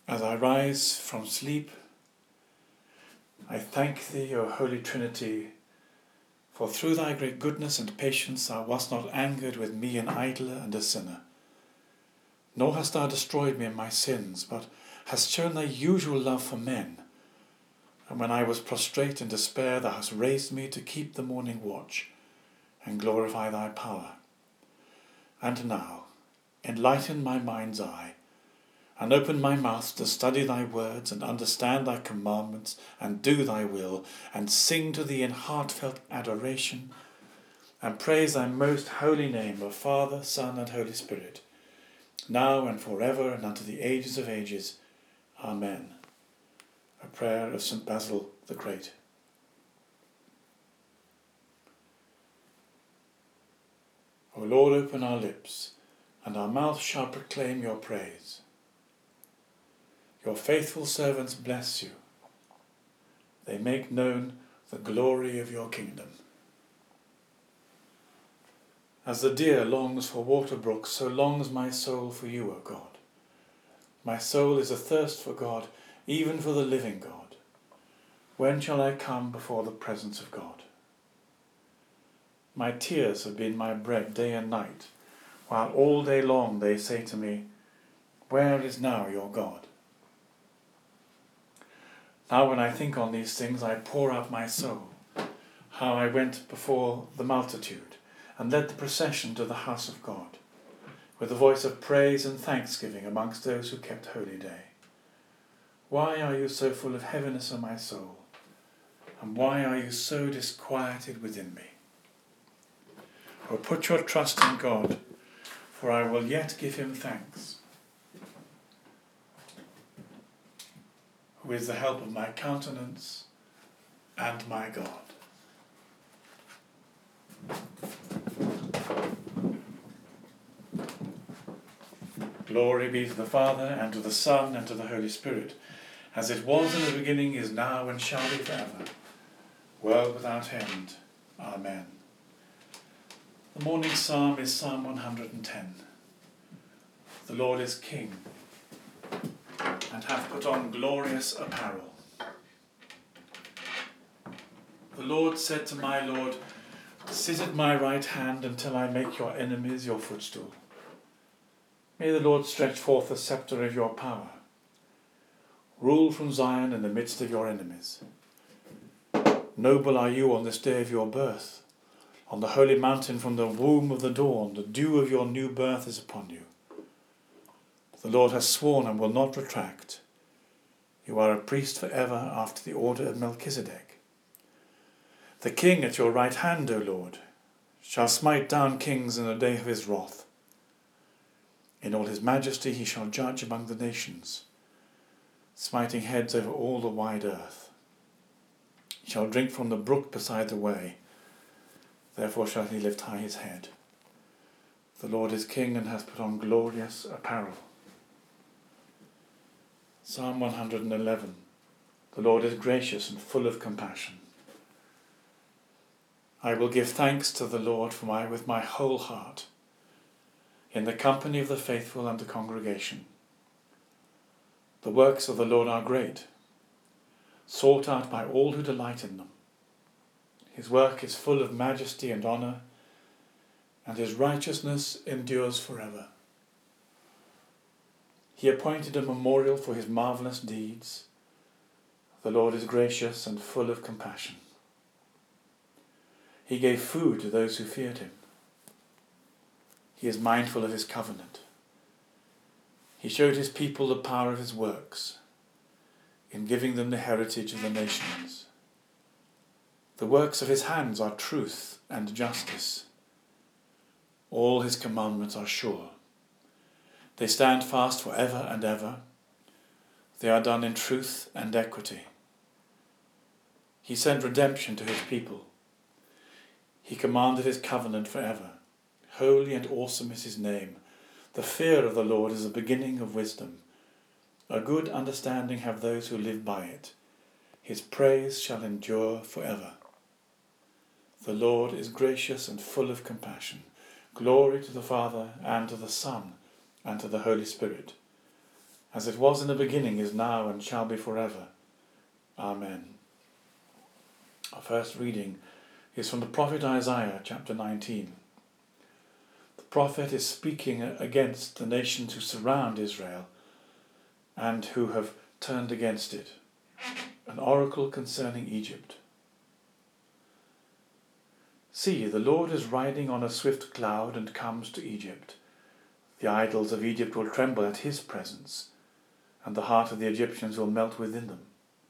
As I rise from sleep, I thank Thee, O Holy Trinity, for through Thy great goodness and patience Thou wast not angered with me, an idler and a sinner. Nor hast Thou destroyed me in my sins, but hast shown Thy usual love for men. And when I was prostrate in despair, Thou hast raised me to keep the morning watch and glorify Thy power. And now, enlighten my mind's eye, and open my mouth to study Thy words and understand Thy commandments and do Thy will and sing to Thee in heartfelt adoration and praise Thy most holy name, O Father, Son and Holy Spirit, now and forever and unto the ages of ages. Amen. A prayer of St. Basil the Great. O Lord, open our lips, and our mouth shall proclaim Your praise. Your faithful servants bless You. They make known the glory of Your kingdom. As the deer longs for water brooks, so longs my soul for You, O God. My soul is athirst for God, even for the living God. When shall I come before the presence of God? My tears have been my bread day and night, while all day long they say to me, Where is now your God? Now when I think on these things, I pour out my soul, how I went before the multitude and led the procession to the house of God, with a voice of praise and thanksgiving amongst those who kept holy day. Why are You so full of heaviness, O my soul? And why are you so disquieted within me? O put your trust in God, for I will yet give Him thanks, who is the help of my countenance and my God. Glory be to the Father, and to the Son, and to the Holy Spirit, as it was in the beginning, is now, and shall be forever, world without end. Amen. The morning psalm is Psalm 110. The Lord is King, and hath put on glorious apparel. The Lord said to my Lord, Sit at my right hand until I make your enemies your footstool. May the Lord stretch forth the sceptre of Your power. Rule from Zion in the midst of Your enemies. Noble are You on this day of Your birth. On the holy mountain from the womb of the dawn, the dew of Your new birth is upon You. The Lord has sworn and will not retract. You are a priest forever after the order of Melchizedek. The King at Your right hand, O Lord, shall smite down kings in the day of His wrath. In all His majesty He shall judge among the nations, smiting heads over all the wide earth. He shall drink from the brook beside the way, therefore shall He lift high His head. The Lord is King, and hath put on glorious apparel. Psalm 111. The Lord is gracious and full of compassion. I will give thanks to the Lord with my whole heart, in the company of the faithful and the congregation. The works of the Lord are great, sought out by all who delight in them. His work is full of majesty and honour, and His righteousness endures forever. He appointed a memorial for His marvellous deeds. The Lord is gracious and full of compassion. He gave food to those who feared Him. He is mindful of His covenant. He showed His people the power of His works, in giving them the heritage of the nations. The works of His hands are truth and justice. All His commandments are sure. They stand fast for ever and ever. They are done in truth and equity. He sent redemption to His people. He commanded His covenant forever. Holy and awesome is His name. The fear of the Lord is the beginning of wisdom. A good understanding have those who live by it. His praise shall endure forever. The Lord is gracious and full of compassion. Glory to the Father, and to the Son, and to the Holy Spirit, as it was in the beginning, is now, and shall be forever. Amen. Our first reading is from the prophet Isaiah, chapter 19. The prophet is speaking against the nations who surround Israel and who have turned against it. An oracle concerning Egypt. See, the Lord is riding on a swift cloud and comes to Egypt. The idols of Egypt will tremble at his presence, and the heart of the Egyptians will melt within them.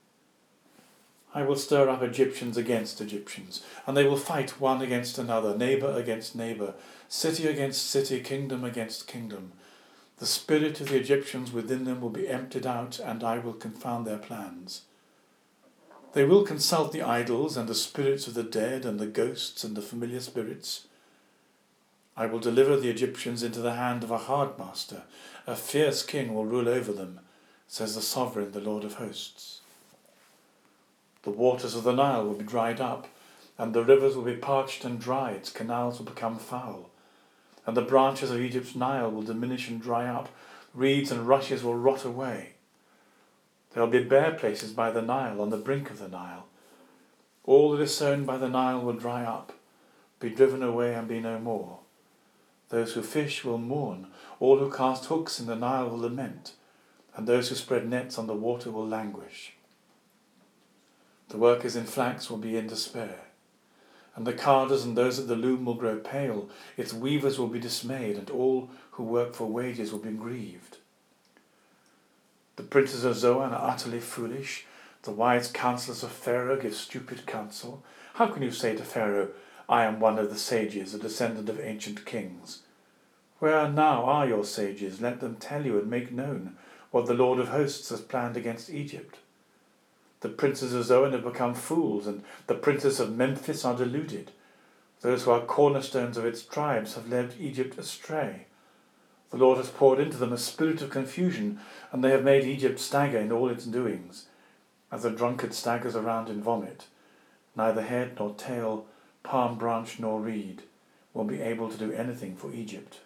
I will stir up Egyptians against Egyptians, and they will fight one against another, neighbour against neighbour, city against city, kingdom against kingdom. The spirit of the Egyptians within them will be emptied out, and I will confound their plans. They will consult the idols and the spirits of the dead and the ghosts and the familiar spirits. I will deliver the Egyptians into the hand of a hard master. A fierce king will rule over them, says the sovereign, the Lord of hosts. The waters of the Nile will be dried up, and the rivers will be parched and dry. Its canals will become foul, and the branches of Egypt's Nile will diminish and dry up. Reeds and rushes will rot away. There will be bare places by the Nile, on the brink of the Nile. All that is sown by the Nile will dry up, be driven away and be no more. Those who fish will mourn, all who cast hooks in the Nile will lament, and those who spread nets on the water will languish. The workers in flax will be in despair, and the carders and those at the loom will grow pale. Its weavers will be dismayed, and all who work for wages will be grieved. The princes of Zoan are utterly foolish. The wise counselors of Pharaoh give stupid counsel. How can you say to Pharaoh, I am one of the sages, a descendant of ancient kings? Where now are your sages? Let them tell you and make known what the Lord of hosts has planned against Egypt. The princes of Zoan have become fools, and the princes of Memphis are deluded. Those who are cornerstones of its tribes have led Egypt astray. The Lord has poured into them a spirit of confusion, and they have made Egypt stagger in all its doings, as a drunkard staggers around in vomit. Neither head nor tail, palm branch nor reed will be able to do anything for Egypt.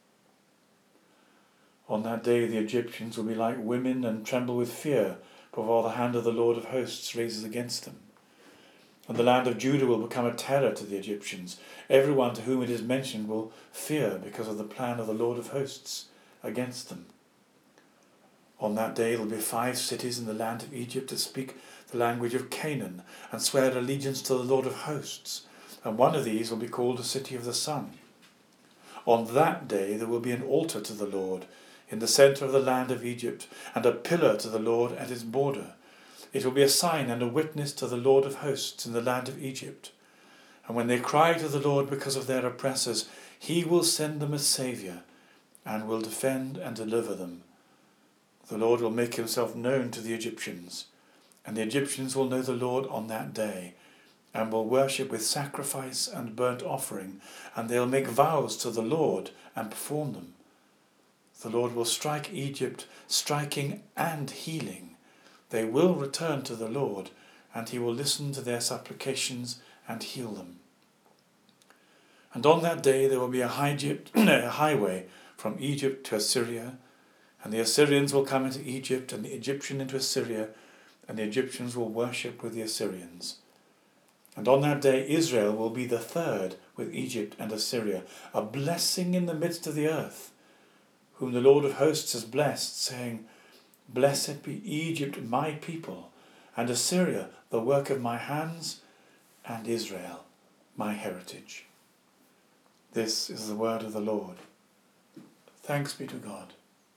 On that day the Egyptians will be like women and tremble with fear before the hand of the Lord of hosts raises against them. And the land of Judah will become a terror to the Egyptians. Everyone to whom it is mentioned will fear because of the plan of the Lord of hosts against them. On that day there will be 5 cities in the land of Egypt that speak the language of Canaan and swear allegiance to the Lord of hosts, and one of these will be called the City of the Sun. On that day there will be an altar to the Lord in the centre of the land of Egypt, and a pillar to the Lord at its border. It will be a sign and a witness to the Lord of hosts in the land of Egypt. And when they cry to the Lord because of their oppressors, he will send them a saviour, and will defend and deliver them. The Lord will make himself known to the Egyptians, and the Egyptians will know the Lord on that day, and will worship with sacrifice and burnt offering, and they will make vows to the Lord and perform them. The Lord will strike Egypt, striking and healing. They will return to the Lord, and he will listen to their supplications and heal them. And on that day there will be a highway from Egypt to Assyria, and the Assyrians will come into Egypt, and the Egyptian into Assyria, and the Egyptians will worship with the Assyrians. And on that day Israel will be the third with Egypt and Assyria, a blessing in the midst of the earth, whom the Lord of hosts has blessed, saying, Blessed be Egypt, my people, and Assyria, the work of my hands, and Israel, my heritage. This is the word of the Lord. Thanks be to God.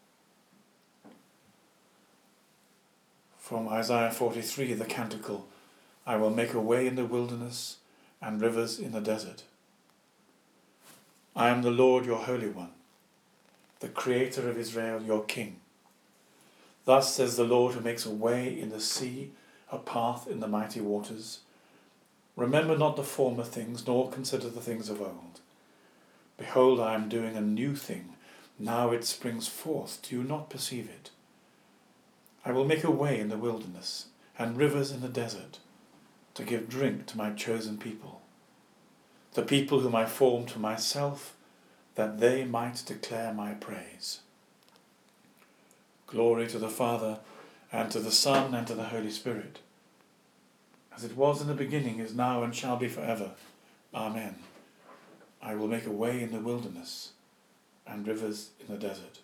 From Isaiah 43, the canticle, I will make a way in the wilderness and rivers in the desert. I am the Lord your Holy One, the Creator of Israel, your King. Thus says the Lord, who makes a way in the sea, a path in the mighty waters. Remember not the former things, nor consider the things of old. Behold, I am doing a new thing. Now it springs forth. Do you not perceive it? I will make a way in the wilderness and rivers in the desert, to give drink to my chosen people, the people whom I formed for myself, that they might declare my praise. Glory to the Father, and to the Son, and to the Holy Spirit, as it was in the beginning, is now, and shall be forever. Amen. I will make a way in the wilderness, and rivers in the desert.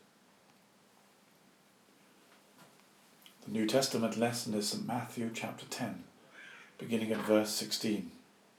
The New Testament lesson is St. Matthew chapter 10, beginning at verse 16.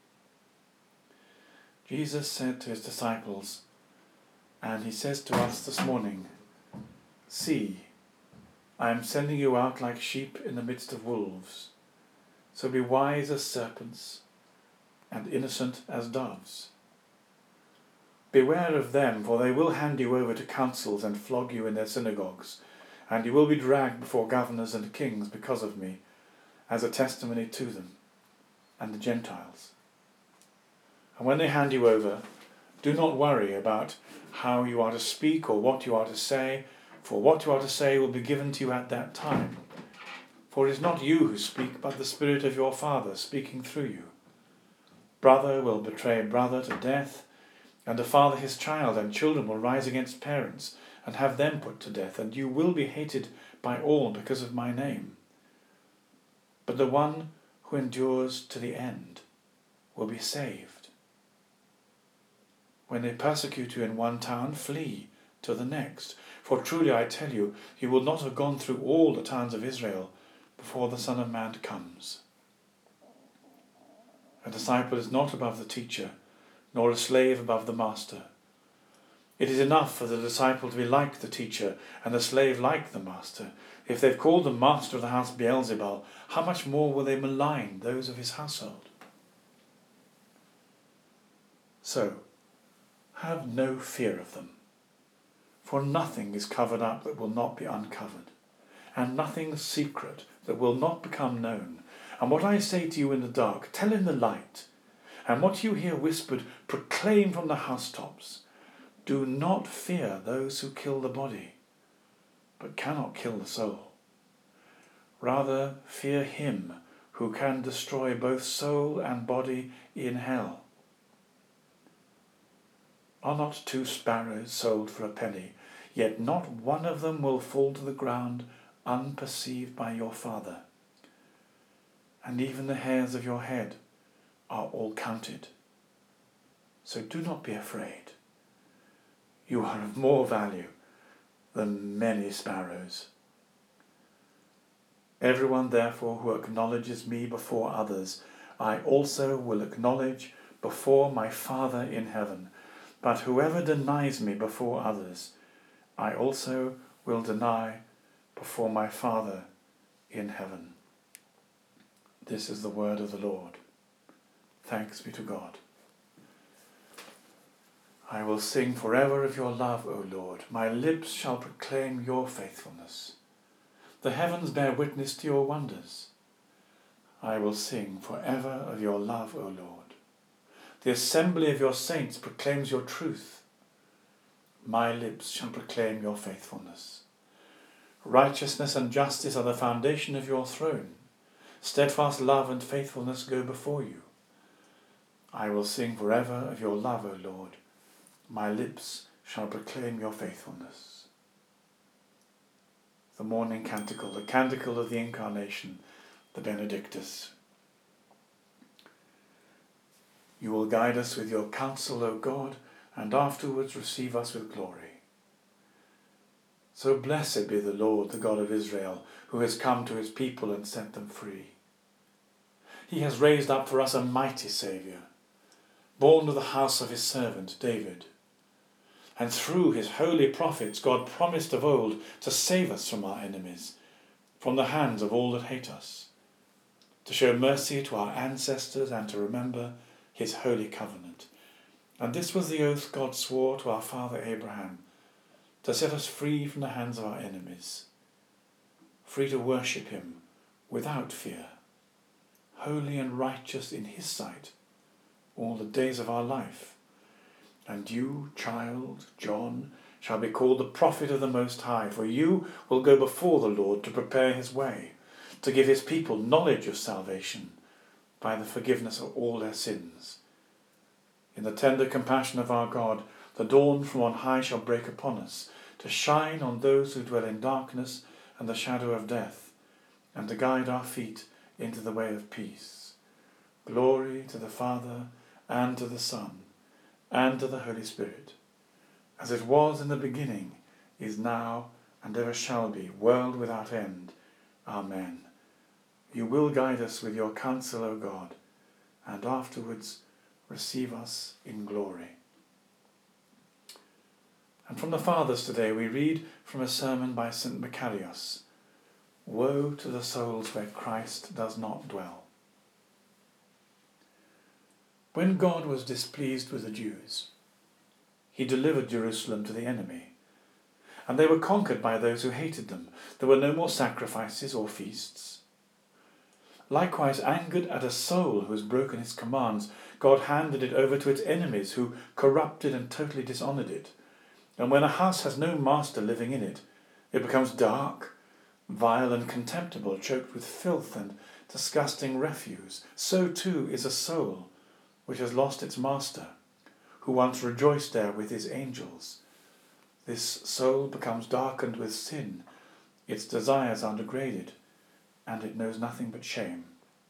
Jesus said to his disciples, and he says to us this morning, "See, I am sending you out like sheep in the midst of wolves. So be wise as serpents and innocent as doves. Beware of them, for they will hand you over to councils and flog you in their synagogues, and you will be dragged before governors and kings because of me, as a testimony to them and the Gentiles. And when they hand you over, do not worry about how you are to speak or what you are to say, for what you are to say will be given to you at that time. For it is not you who speak, but the Spirit of your Father speaking through you. Brother will betray brother to death, and a father his child, and children will rise against parents and have them put to death, and you will be hated by all because of my name. But the one who endures to the end will be saved. When they persecute you in one town, flee to the next. For truly I tell you, you will not have gone through all the towns of Israel before the Son of Man comes. A disciple is not above the teacher, nor a slave above the master. It is enough for the disciple to be like the teacher, and the slave like the master. If they've called the master of the house Beelzebul, how much more will they malign those of his household? So, have no fear of them. For nothing is covered up that will not be uncovered, and nothing secret that will not become known. And what I say to you in the dark, tell in the light, and what you hear whispered, proclaim from the housetops. Do not fear those who kill the body, but cannot kill the soul. Rather fear him who can destroy both soul and body in hell. Are not 2 sparrows sold for a penny? Yet not one of them will fall to the ground unperceived by your Father. And even the hairs of your head are all counted. So do not be afraid. You are of more value than many sparrows. Everyone, therefore, who acknowledges me before others, I also will acknowledge before my Father in heaven. But whoever denies me before others, I also will deny before my Father in heaven." This is the word of the Lord. Thanks be to God. I will sing forever of your love, O Lord. My lips shall proclaim your faithfulness. The heavens bear witness to your wonders. I will sing forever of your love, O Lord. The assembly of your saints proclaims your truth. My lips shall proclaim your faithfulness. Righteousness and justice are the foundation of your throne. Steadfast love and faithfulness go before you. I will sing forever of your love, O Lord. My lips shall proclaim your faithfulness. The morning canticle, the canticle of the Incarnation, the Benedictus. You will guide us with your counsel, O God, and afterwards receive us with glory. So blessed be the Lord, the God of Israel, who has come to his people and set them free. He has raised up for us a mighty Saviour, born of the house of his servant David. And through his holy prophets God promised of old to save us from our enemies, from the hands of all that hate us, to show mercy to our ancestors and to remember his holy covenant. And this was the oath God swore to our father Abraham, to set us free from the hands of our enemies, free to worship him without fear, holy and righteous in his sight all the days of our life. And you, child, John, shall be called the prophet of the Most High, for you will go before the Lord to prepare his way, to give his people knowledge of salvation by the forgiveness of all their sins. In the tender compassion of our God, the dawn from on high shall break upon us, to shine on those who dwell in darkness and the shadow of death, and to guide our feet into the way of peace. Glory to the Father, and to the Son, and to the Holy Spirit, as it was in the beginning, is now, and ever shall be, world without end. Amen. You will guide us with your counsel, O God, and afterwards receive us in glory. And from the Fathers today we read from a sermon by St. Macarius. Woe to the souls where Christ does not dwell. When God was displeased with the Jews, he delivered Jerusalem to the enemy, and they were conquered by those who hated them. There were no more sacrifices or feasts. Likewise, angered at a soul who has broken his commands, God handed it over to its enemies who corrupted and totally dishonoured it. And when a house has no master living in it, it becomes dark, vile and contemptible, choked with filth and disgusting refuse. So too is a soul which has lost its master, who once rejoiced there with his angels. This soul becomes darkened with sin, its desires are degraded, and it knows nothing but shame.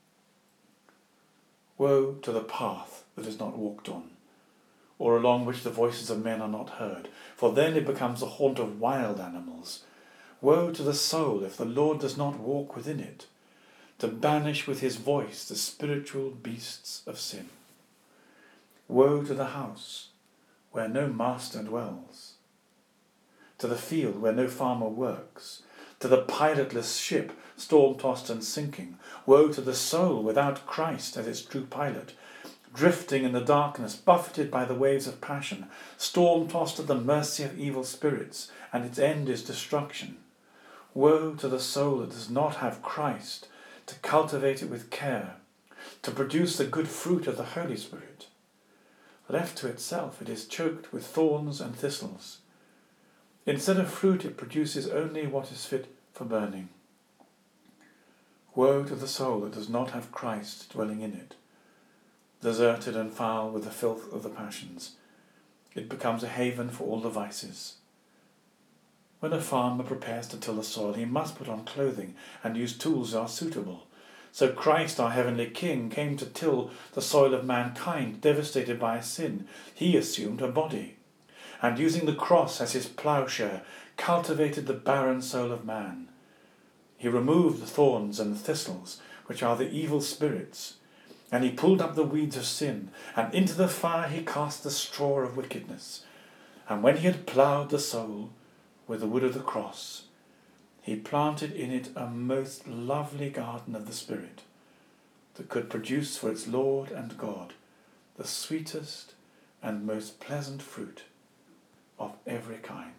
Woe to the path that is not walked on, or along which the voices of men are not heard, for then it becomes the haunt of wild animals. Woe to the soul if the Lord does not walk within it, to banish with his voice the spiritual beasts of sin. Woe to the house where no master dwells, to the field where no farmer works, to the pilotless ship, storm-tossed and sinking. Woe to the soul without Christ as its true pilot, drifting in the darkness, buffeted by the waves of passion, storm-tossed at the mercy of evil spirits, and its end is destruction. Woe to the soul that does not have Christ to cultivate it with care, to produce the good fruit of the Holy Spirit. Left to itself, it is choked with thorns and thistles. Instead of fruit, it produces only what is fit for burning. Woe to the soul that does not have Christ dwelling in it. Deserted and foul with the filth of the passions, it becomes a haven for all the vices. When a farmer prepares to till the soil, he must put on clothing and use tools that are suitable. So Christ, our heavenly King, came to till the soil of mankind, devastated by sin. He assumed a body, and using the cross as his ploughshare, cultivated the barren soul of man. He removed the thorns and the thistles, which are the evil spirits, and he pulled up the weeds of sin, and into the fire he cast the straw of wickedness. And when he had ploughed the soul with the wood of the cross, he planted in it a most lovely garden of the Spirit, that could produce for its Lord and God the sweetest and most pleasant fruit of every kind.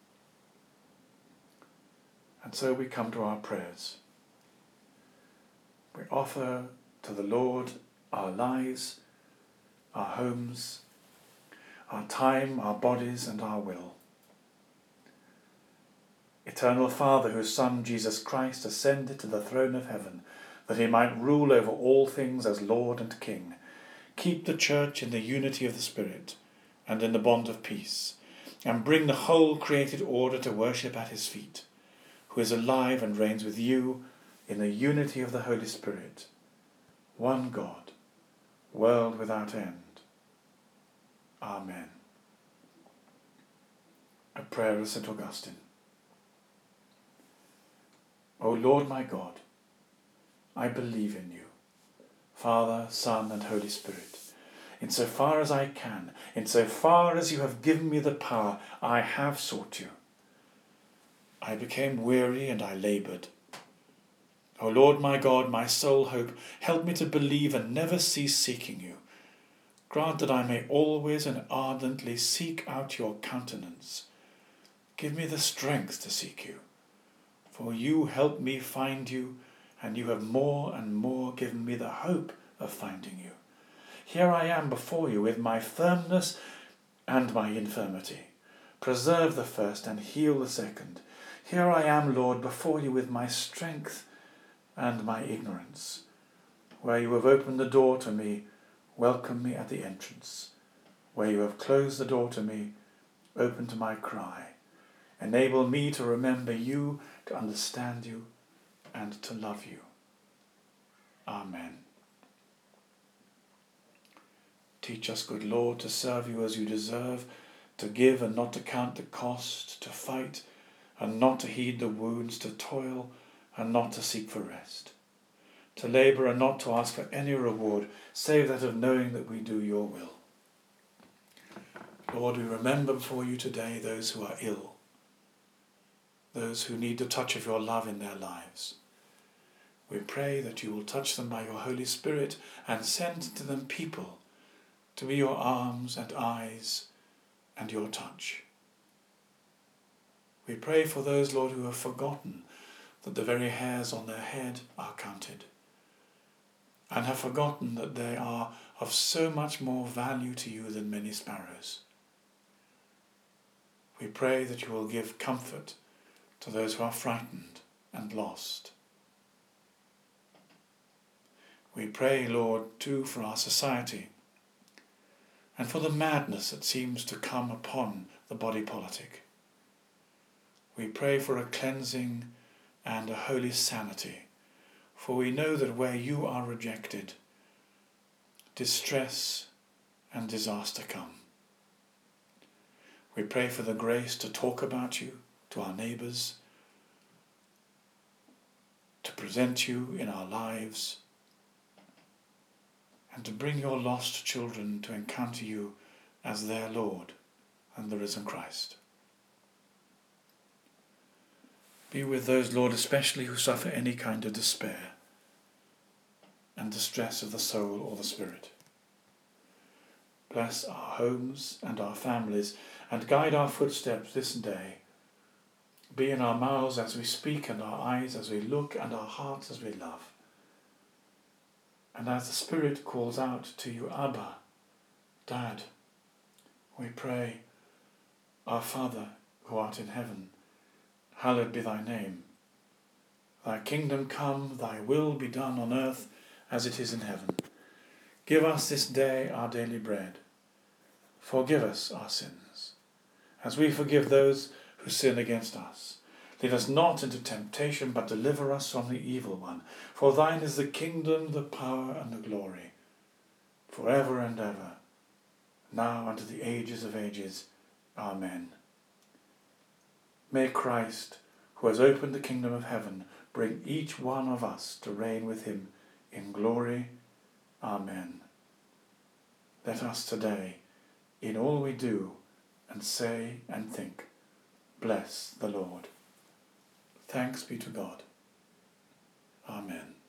And so we come to our prayers. We offer to the Lord our lives, our homes, our time, our bodies, and our will. Eternal Father, whose Son, Jesus Christ, ascended to the throne of heaven, that he might rule over all things as Lord and King, keep the Church in the unity of the Spirit and in the bond of peace, and bring the whole created order to worship at his feet, who is alive and reigns with you in the unity of the Holy Spirit, one God, world without end. Amen. A prayer of St. Augustine. O Lord my God, I believe in you, Father, Son, and Holy Spirit. In so far as I can, in so far as you have given me the power, I have sought you. I became weary and I laboured. O Lord my God, my sole hope, help me to believe and never cease seeking you. Grant that I may always and ardently seek out your countenance. Give me the strength to seek you. For you help me find you, and you have more and more given me the hope of finding you. Here I am before you with my firmness and my infirmity. Preserve the first and heal the second. Here I am, Lord, before you with my strength and my ignorance. Where you have opened the door to me, welcome me at the entrance. Where you have closed the door to me, open to my cry. Enable me to remember you, to understand you, and to love you. Amen. Teach us, good Lord, to serve you as you deserve, to give and not to count the cost, to fight and not to heed the wounds, to toil and not to seek for rest, to labour and not to ask for any reward, save that of knowing that we do your will. Lord, we remember before you today those who are ill, those who need the touch of your love in their lives. We pray that you will touch them by your Holy Spirit and send to them people to be your arms and eyes and your touch. We pray for those, Lord, who have forgotten that the very hairs on their head are counted, and have forgotten that they are of so much more value to you than many sparrows. We pray that you will give comfort to those who are frightened and lost. We pray, Lord, too, for our society, and for the madness that seems to come upon the body politic. We pray for a cleansing and a holy sanity, for we know that where you are rejected, distress and disaster come. We pray for the grace to talk about you to our neighbours, to present you in our lives, and to bring your lost children to encounter you as their Lord and the risen Christ. Be with those, Lord, especially who suffer any kind of despair and distress of the soul or the spirit. Bless our homes and our families, and guide our footsteps this day. Be in our mouths as we speak, and our eyes as we look, and our hearts as we love. And as the Spirit calls out to you, Abba, Dad, we pray, Our Father, who art in heaven, hallowed be thy name. Thy kingdom come, thy will be done on earth as it is in heaven. Give us this day our daily bread. Forgive us our sins, as we forgive those who sin against us. Lead us not into temptation, but deliver us from the evil one. For thine is the kingdom, the power, and the glory, forever and ever, now and to the ages of ages. Amen. May Christ, who has opened the kingdom of heaven, bring each one of us to reign with him in glory. Amen. Let us today, in all we do and say and think, bless the Lord. Thanks be to God. Amen.